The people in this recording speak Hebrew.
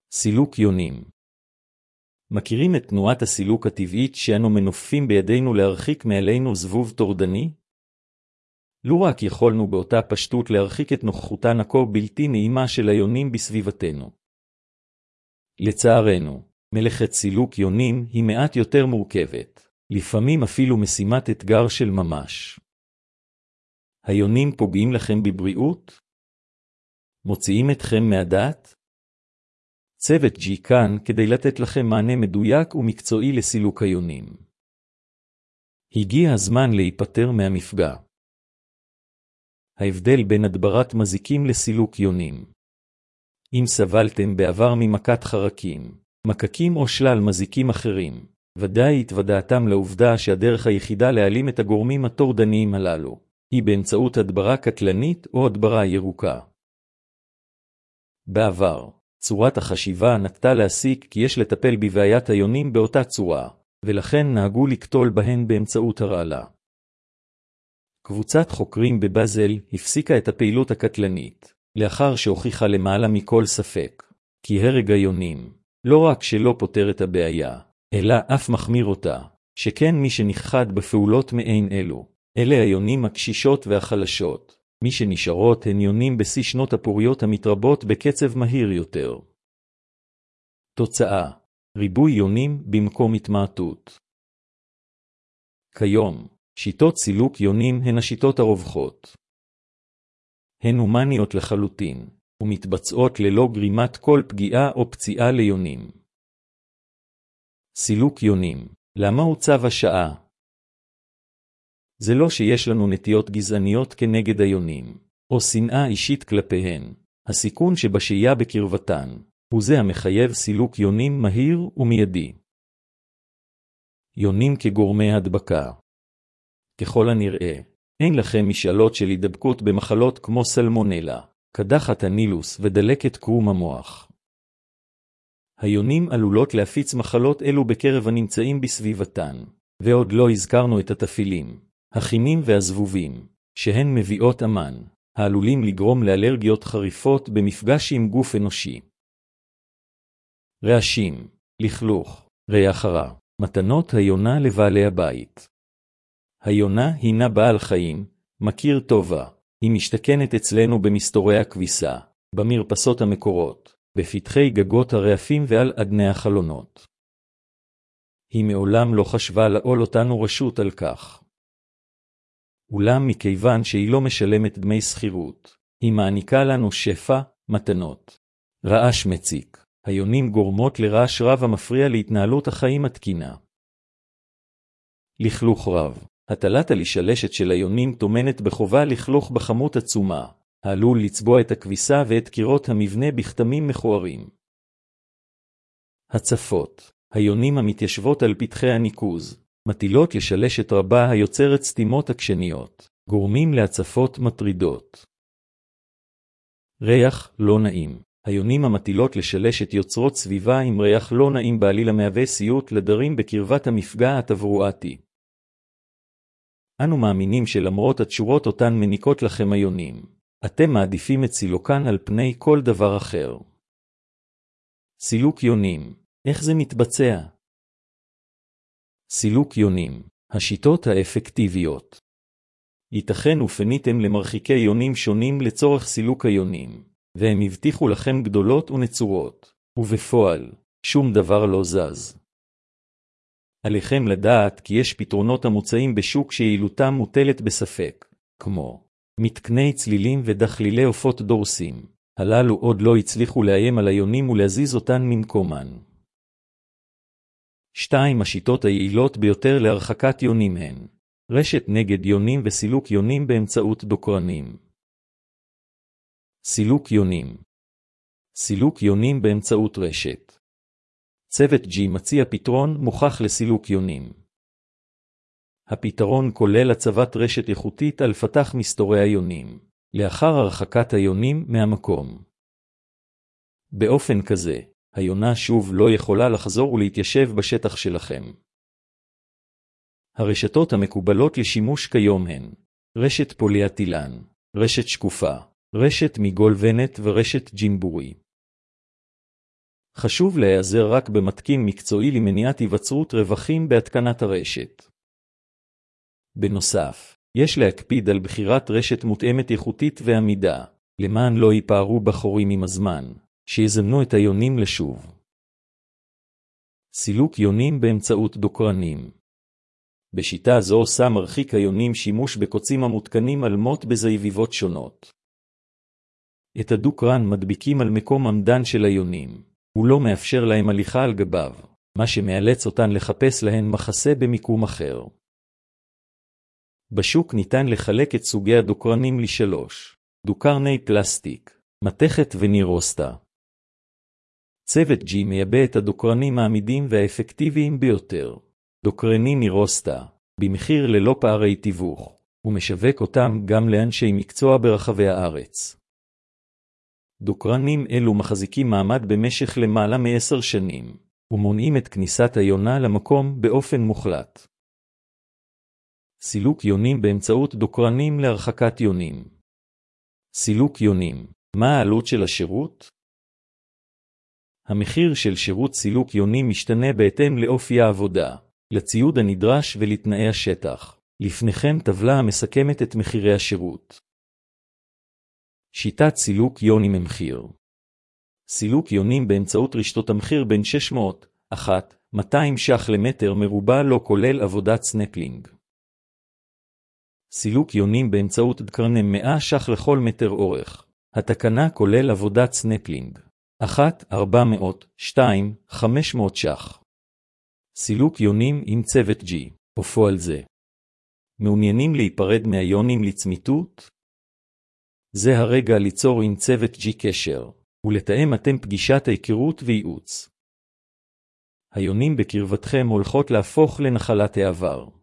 סילוק יונים. מכירים את תנועת הסילוק הטבעית שאנו מנופפים בידינו להרחיק מעלינו זבוב טורדני? לו רק יכולנו באותה פשטות להרחיק את נוכחותן הכה בלתי נעימה של היונים בסביבתנו. לצערנו, מלאכת סילוק יונים היא מעט יותר מורכבת, לפעמים אפילו משימת אתגר של ממש. היונים פוגעים לכם בבריאות? מוציאים אתכם מהדעת? צוות G כאן כדי לתת לכם מענה מדויק ומקצועי לסילוק היונים. הגיע הזמן להיפטר מהמפגע. ההבדל בין הדברת מזיקים לסילוק יונים. אם סבלתם בעבר ממכת חרקים, מקקים או שלל מזיקים אחרים, ודאי התוודעתם לעובדה שהדרך היחידה להעלים את הגורמים הטורדניים הללו, היא באמצעות הדברה קטלנית או הדברה ירוקה. בעבר, צורת החשיבה נטתה להסיק כי יש לטפל בבעיית היונים באותה צורה, ולכן נהגו לקטול בהן באמצעות הרעלה. קבוצת חוקרים בבאזל הפסיקה את הפעילות הקטלנית, לאחר שהוכיחה למעלה מכל ספק, כי הרג היונים, לא רק שלא פותר את הבעיה, אלא אף מחמיר אותה, שכן מי שנכחד בפעולות מעין אלו, אלה היונים הקשישות והחלשות, מי שנשארות הן יונים בשיא שנות הפוריות המתרבות בקצב מהיר יותר. תוצאה, ריבוי יונים במקום התמעטות. כיום, שיטות סילוק יונים הן השיטות הרווחות. הן הומניות לחלוטין, ומתבצעות ללא גרימת כל פגיעה או פציעה ליונים. סילוק יונים, למה הוא צו השעה? זה לא שיש לנו נטיות גזעניות כנגד היונים, או שנאה אישית כלפיהן. הסיכון שבשהייה בקרבתן, הוא זה המחייב סילוק יונים מהיר ומיידי. יונים כגורמי הדבקה. ככל הנראה, אין לכם משאלות של הידבקות במחלות כמו סלמונלה, קדחת הנילוס ודלקת קרום המוח. היונים עלולות להפיץ מחלות אלו בקרב הנמצאים בסביבתן, ועוד לא הזכרנו את התפילים, החינים והזבובים, שהן מביאות אמן, העלולים לגרום לאלרגיות חריפות במפגש עם גוף אנושי. רעשים, לכלוך, ריח רע, מתנות היונה לבעלי הבית. היונה הינה בעל חיים, מכיר טובה, היא משתכנת אצלנו במסתורי הכביסה, במרפסות המקורות, בפתחי גגות הרעפים ועל אדני החלונות. היא מעולם לא חשבה לעול אותנו רשות על כך. אולם מכיוון שהיא לא משלמת דמי שכירות, היא מעניקה לנו שפע, מתנות. רעש מציק. היונים גורמות לרעש רב המפריע להתנהלות החיים התקינה. לכלוך רב. הטלת הלשלשת של היונים טומנת בחובה לכלוך בכמות עצומה, העלול לצבוע את הכביסה ואת קירות המבנה בכתמים מכוערים. הצפות. היונים המתיישבות על פתחי הניקוז, מטילות לשלשת רבה היוצרת סתימות עקשניות, גורמים להצפות מטרידות. ריח לא נעים. היונים המטילות לשלשת יוצרות סביבה עם ריח לא נעים בעליל המהווה סיוט לדרים בקרבת המפגע התברואתי. אנו מאמינים שלמרות התשורות אותן מניקות לכם היונים, אתם מעדיפים את סילוקן על פני כל דבר אחר. סילוק יונים, איך זה מתבצע? סילוק יונים, השיטות האפקטיביות. ייתכן ופניתם למרחיקי יונים שונים לצורך סילוק היונים, והם הבטיחו לכם גדולות ונצורות, ובפועל, שום דבר לא זז. עליכם לדעת כי יש פתרונות המוצאים בשוק שיעילותם מוטלת בספק, כמו מתקני צלילים ודחלילי עופות דורסים. הללו עוד לא הצליחו לאיים על היונים ולהזיז אותן ממקומן. 2. השיטות היעילות ביותר להרחקת יונים הן רשת נגד יונים וסילוק יונים באמצעות דוקרנים. סילוק יונים. סילוק יונים באמצעות רשת. צוות G מציע פתרון מוכח לסילוק יונים. הפתרון כולל הצבת רשת איכותית על פתח מסתורי היונים, לאחר הרחקת היונים מהמקום. באופן כזה, היונה שוב לא יכולה לחזור ולהתיישב בשטח שלכם. הרשתות המקובלות לשימוש כיום הן רשת פוליאטילן, רשת שקופה, רשת מגולבנת ורשת ג'ימבורי. חשוב להיעזר רק במתקין מקצועי למניעת היווצרות רווחים בהתקנת הרשת. בנוסף, יש להקפיד על בחירת רשת מותאמת איכותית ועמידה, למען לא ייפערו בחורים עם הזמן, שיזמנו את היונים לשוב. סילוק יונים באמצעות דוקרנים. בשיטה זו עושה מרחיק היונים שימוש בקוצים המותקנים על מוט בזיביבות שונות. את הדוקרן מדביקים על מקום עמדן של היונים, הוא לא מאפשר להם הליכה על גביו, מה שמאלץ אותן לחפש להן מחסה במיקום אחר. בשוק ניתן לחלק את סוגי הדוקרנים לשלוש: דוקרני פלסטיק, מתכת ונירוסטה. צוות G מייבא את הדוקרנים העמידים והאפקטיביים ביותר, דוקרני נירוסטה, במחיר ללא פערי תיווך, ומשווק אותם גם לאנשי מקצוע ברחבי הארץ. דוקרנים אלו מחזיקים מעמד במשך למעלה מ10 שנים, ומונעים את כניסת היונה למקום באופן מוחלט. סילוק יונים באמצעות דוקרנים להרחקת יונים. סילוק יונים, מה העלות של השירות? המחיר של שירות סילוק יונים משתנה בהתאם לאופי העבודה, לציוד הנדרש ולתנאי השטח. לפניכם טבלה המסכמת את מחירי השירות. שיטת סילוק יונים ממחיר. סילוק יונים באמצעות רשתות המחיר בין 200 ש"ח למטר מרובע לא כולל עבודת סנפלינג. סילוק יונים באמצעות דקרני 100 ש"ח לכל מטר אורך. התקנה כולל עבודת סנפלינג. 400, 2, 500 ש"ח. סילוק יונים עם צוות G, בפועל זה. מעוניינים להיפרד מהיונים לצמיתות? זה הרגע ליצור עם צוות G קשר, ולתאם אתם פגישת ההיכרות וייעוץ. היונים בקרבתכם הולכות להפוך לנחלת העבר.